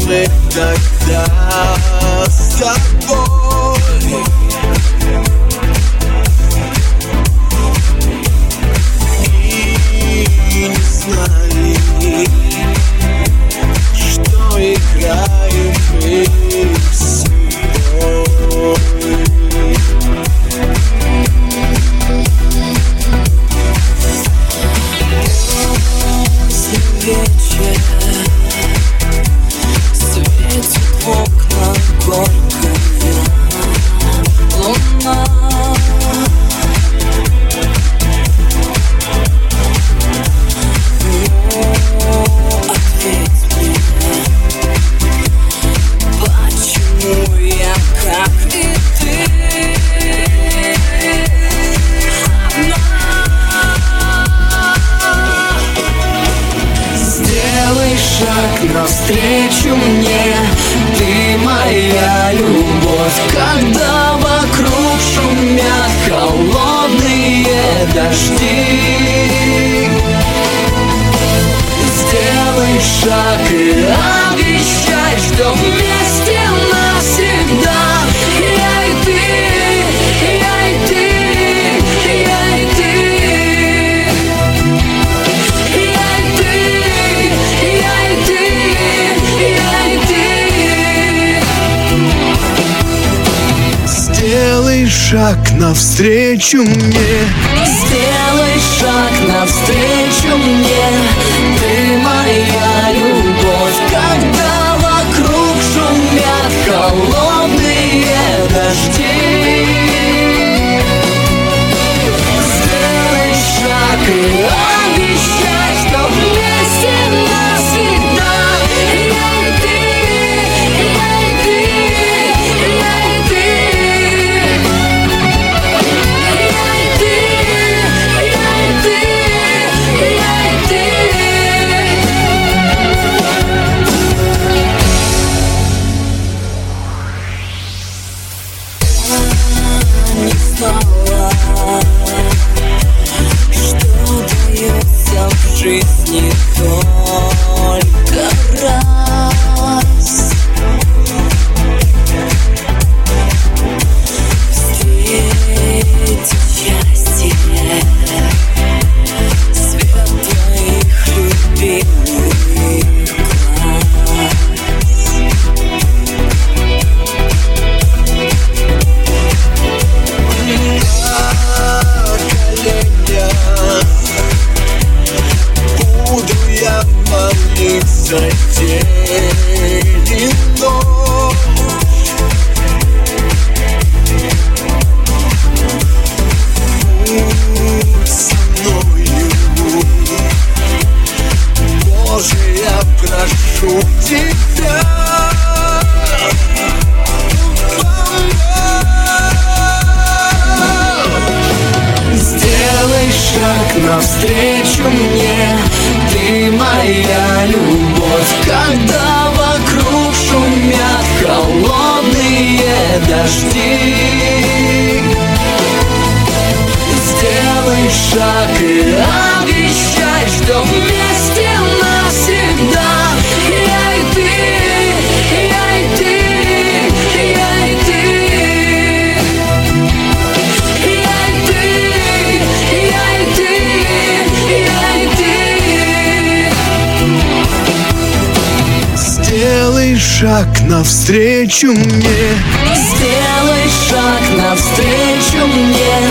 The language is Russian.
навсегда с тобой. И не знали, что играем мы с тобой. Вечер светит в окна горькая луна. Но ответь мне, почему я, как и ты, сделай шаг навстречу мне, ты моя любовь, когда вокруг шумят холодные дожди. Сделай шаг и обещай, что вместе навсегда. Я и ты, я и ты, я и ты. Я и ты, я и ты, я и ты. Сделай шаг навстречу мне. Сделай шаг навстречу мне, ты моя любовь, когда вокруг шумят холодные дожди. Сделай шаг и обещай, что вместе навсегда. Я и ты, я и ты, я и ты. Я и ты, я и ты, я и ты. Не знала, что дается в жизни только раз. Встретить счастье, свет твоих любимых глаз. Буду я молиться день и ночь. Будь со мною, Боже, я прошу тебя. Сделай шаг навстречу мне, ты моя любовь, когда вокруг шумят холодные дожди. Сделай шаг и обещай, что вместе навсегда. Я и ты, я и ты, я и ты. Я и ты, я и ты, я и ты. Сделай шаг навстречу мне. Сделай шаг навстречу мне,